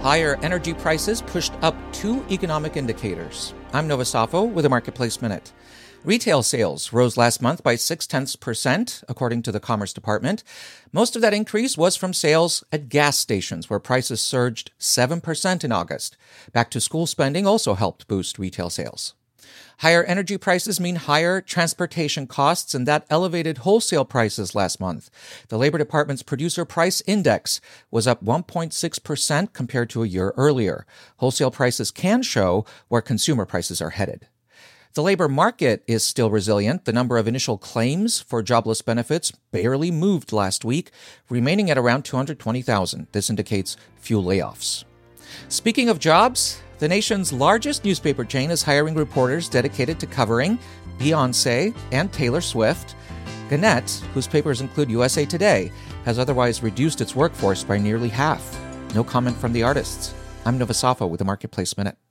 Higher energy prices pushed up two economic indicators. I'm Nova Safo with a Marketplace Minute. Retail sales rose last month by 0.6%, according to the Commerce Department. Most of that increase was from sales at gas stations, where prices surged 7% in August. Back-to-school spending also helped boost retail sales. Higher energy prices mean higher transportation costs, and that elevated wholesale prices last month. The Labor Department's Producer Price Index was up 1.6% compared to a year earlier. Wholesale prices can show where consumer prices are headed. The labor market is still resilient. The number of initial claims for jobless benefits barely moved last week, remaining at around 220,000. This indicates few layoffs. Speaking of jobs, the nation's largest newspaper chain is hiring reporters dedicated to covering Beyoncé and Taylor Swift. Gannett, whose papers include USA Today, has otherwise reduced its workforce by nearly half. No comment from the artists. I'm Nova Safo with the Marketplace Minute.